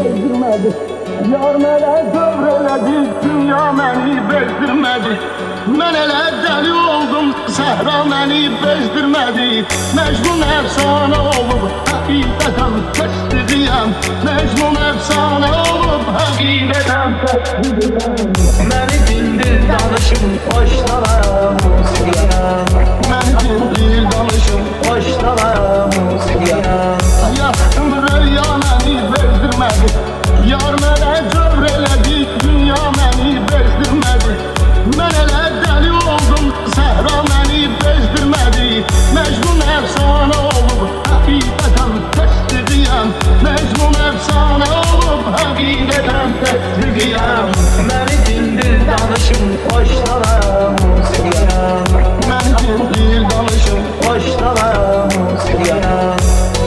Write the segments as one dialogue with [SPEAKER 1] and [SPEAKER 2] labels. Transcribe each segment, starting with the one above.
[SPEAKER 1] bezdirmədi. Yar mənə dövr elədi, dünya məni bezdirmədi. Mən elə dəli oldum, səhra məni bezdirmədi. Məcnun əfsanə olub, həqiqətən təsdiqiyəm. Məcnun əfsanə olub, həqiqətən təsdiqiyəm.
[SPEAKER 2] Məni dindir danışım, başlaram musiqiyəm.
[SPEAKER 1] Məni dindir danışım,
[SPEAKER 2] başlaram musiqiyəm.
[SPEAKER 1] yatdım rüya məni bezdirmədi. Yar mənə dövr elədi, dünya məni bezdirmədi. Mən elə dəli oldum, səhra məni bezdirmədi. Məcnun əfsanə olub, həqiqətən təsdiqiyəm. Məcnun əfsanə olub, həqiqətən təsdiqiyəm.
[SPEAKER 2] Məni dindir danışım, başlaram musiqiyəm.
[SPEAKER 1] Məni dindir danışım,
[SPEAKER 2] Başlaram musiqiyəm.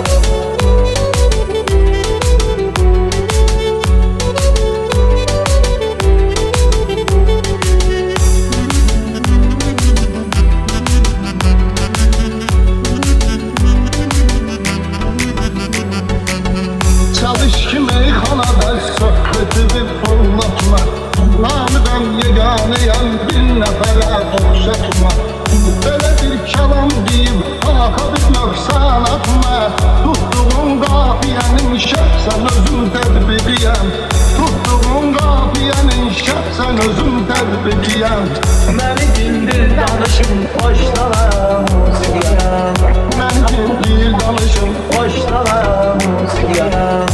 [SPEAKER 1] çalış ki meyxanada söhbətimi fırlatma. Namıdan yeganəyəm, bir nəfərə oxşatma. Belə bir kəlam deyib, axa bir nöqsan atma. Tutduğun qafiyənin şəxsən özüm tədbiqiyəm. Tutduğun qafiyənin şəxsən özüm tədbiqiyəm.
[SPEAKER 2] Məni dindir danışım, başlaram musiqiyəm.
[SPEAKER 1] Mən dindir danışım,
[SPEAKER 2] Başlaram musiqiyəm.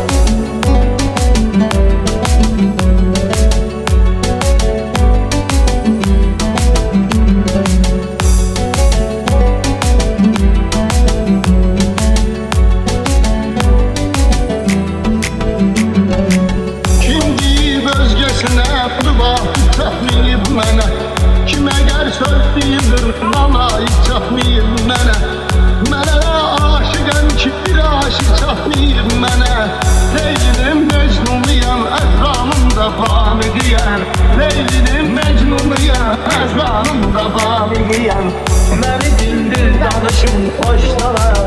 [SPEAKER 1] kim deyib özgəsinə müvafiq çatmayıb mənə. Kim əgər söz deyildir, lalayıq çatmayıb mənə. Mən elə aşıqəm ki, bir aşıq çatmayıb mənə. Leylinin mecnunuyam, əzranım da famigiyəm. Leylinin mecnunuyam, əzranım da famigiyəm.
[SPEAKER 2] Məni dindir danışım, başlaram